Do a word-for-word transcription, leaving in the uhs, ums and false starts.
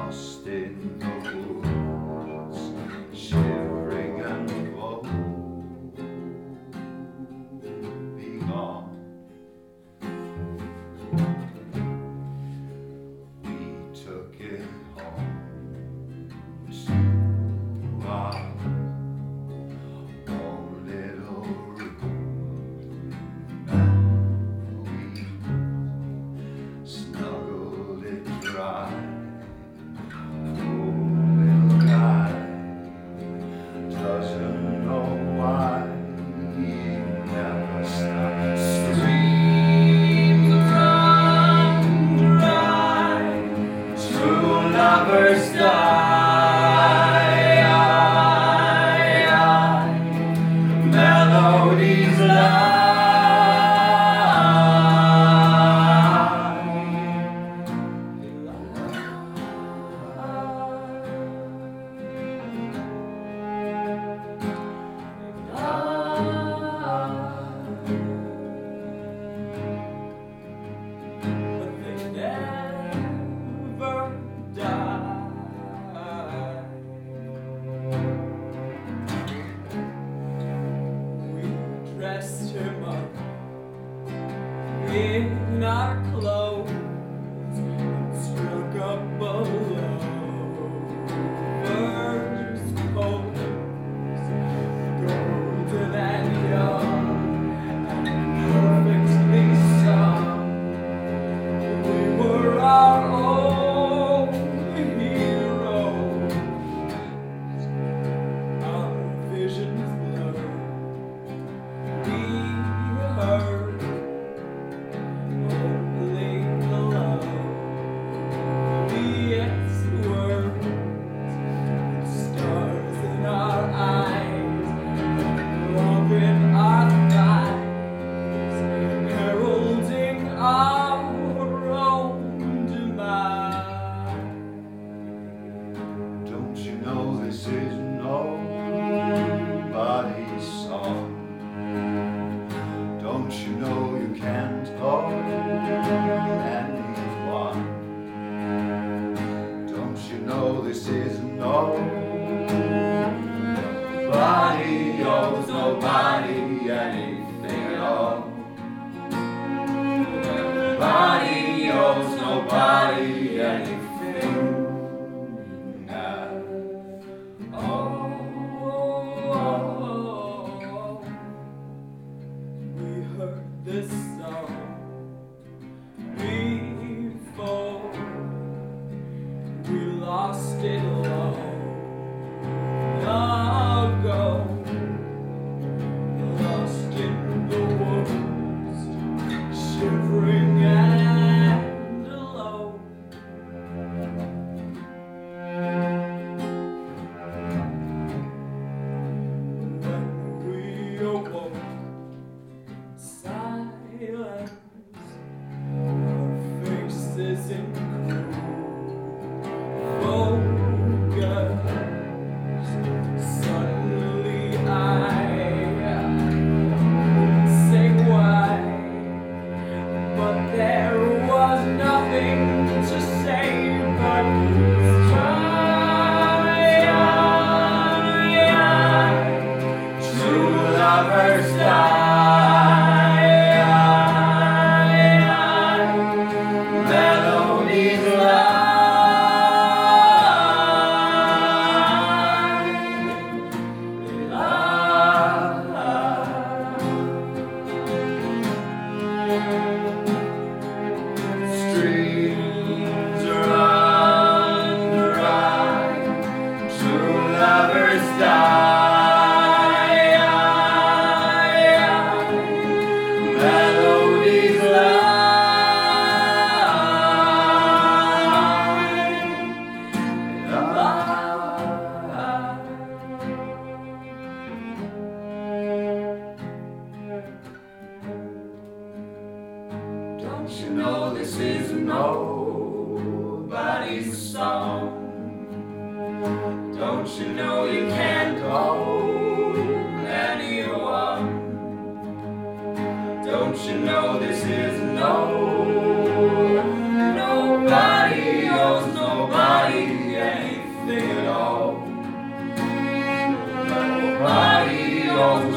lost in the woods, shivering and woe. Be gone. We took it home to our own little room, and we snuggled it dry. Oh, little guy doesn't know why he never stops. Streams run dry, true lovers die, melodies lie. But they never die. We dressed him up in our clothes and struck up a lover's pose, golden and young and perfectly sung. We were our own heroes, our visions blurred. We heard only the loveliest words, stars in our eyes, love in our thighs, heralding our own demise. Don't you know this is nobody's song? Don't you know you can't call anyone? Don't you know this is nobody owes nobody anything at all? Nobody owes nobody anything at all. We heard this song before, we lost it long ago, lost in the woods, shivering and alone. When we awoke, silence, our faces in focus. Suddenly I couldn't say why, but there was nothing to say but try. True lovers die, melodies lie. Streams run dry, true lovers die, melodies Don't you know this is nobody's song? Don't you know you can't own anyone? Don't you know this is no, nobody owes nobody anything at all. Nobody owns